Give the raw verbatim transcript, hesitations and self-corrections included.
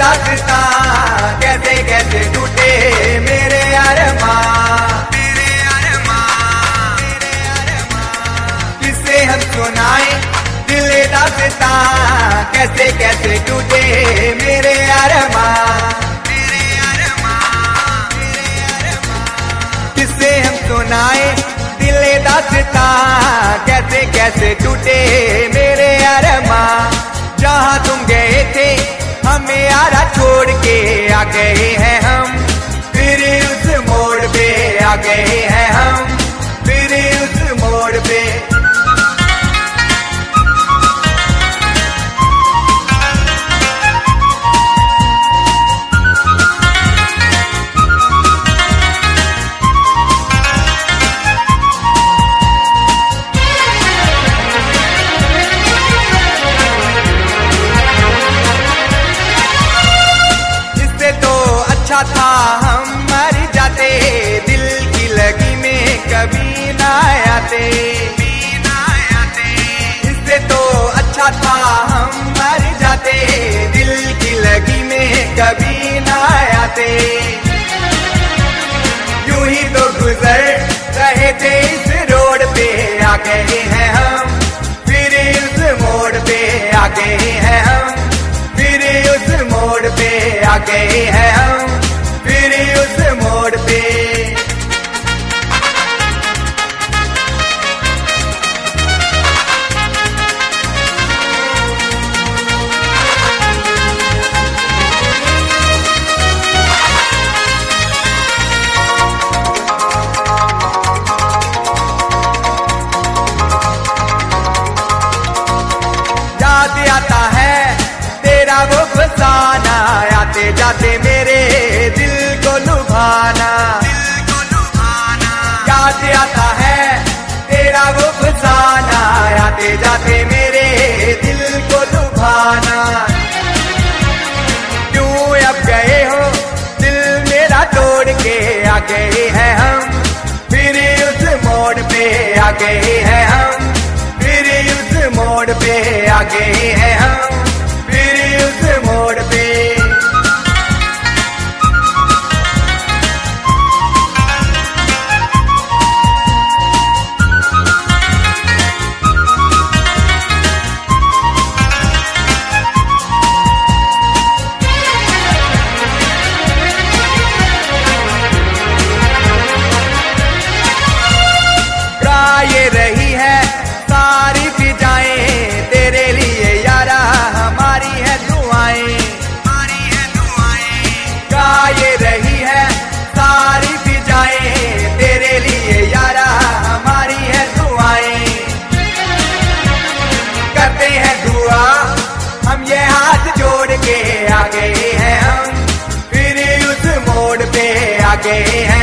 दास्तां कैसे कैसे टूटे मेरे अरमां, मेरे अरमां, मेरे अरमां। किससे हम सुनाए दिल दास्तां कैसे कैसे टूटे मेरे अरमां, मेरे अरमां, मेरे अरमां। किससे हम सुनाए दिल दास्तां कैसे कैसे टूटे मेरे अरमां। जहाँ तुम गए थे हमें यारा छोड़ के आ गए हैं हम, फिर उस मोड़ पे आ गए हैं हम, फिर उस मोड़ पे। अच्छा था हम मर जाते, दिल की लगी में कभी ना आते, इससे तो अच्छा था हम मर जाते, दिल की लगी में कभी ना आते। यूं ही तो गुजर रहे थे इस रोड पे आ गए हैं हम, फिर उस मोड़ पे आ गए हैं हम, फिर उस मोड़ पे आ गए हैं हम, फिर उस मोड़ पे। याद आता है तेरा वो फसाना, आते जाते मेरे दिल को लुभाना, दिल को लुभाना। याद आता है तेरा वो फसाना, आते जाते मेरे दिल को लुभाना। क्यों अब गए हो दिल मेरा तोड़ के आ गए हैं हम, फिर उस मोड़ पे आ गए हैं हम, फिर उस मोड़ पे आ गए हैं हम, फिर उस मोड़ पे। ये रही है सारी फिजाएं तेरे लिए यारा, हमारी है दुआएं, हमारी है दुआएं। गा ये रही है सारी फिजाएं तेरे लिए यारा, हमारी है दुआएं। करते हैं दुआ हम ये हाथ जोड़ के आ गए हैं हम, फिर उस मोड़ पे आ गए हैं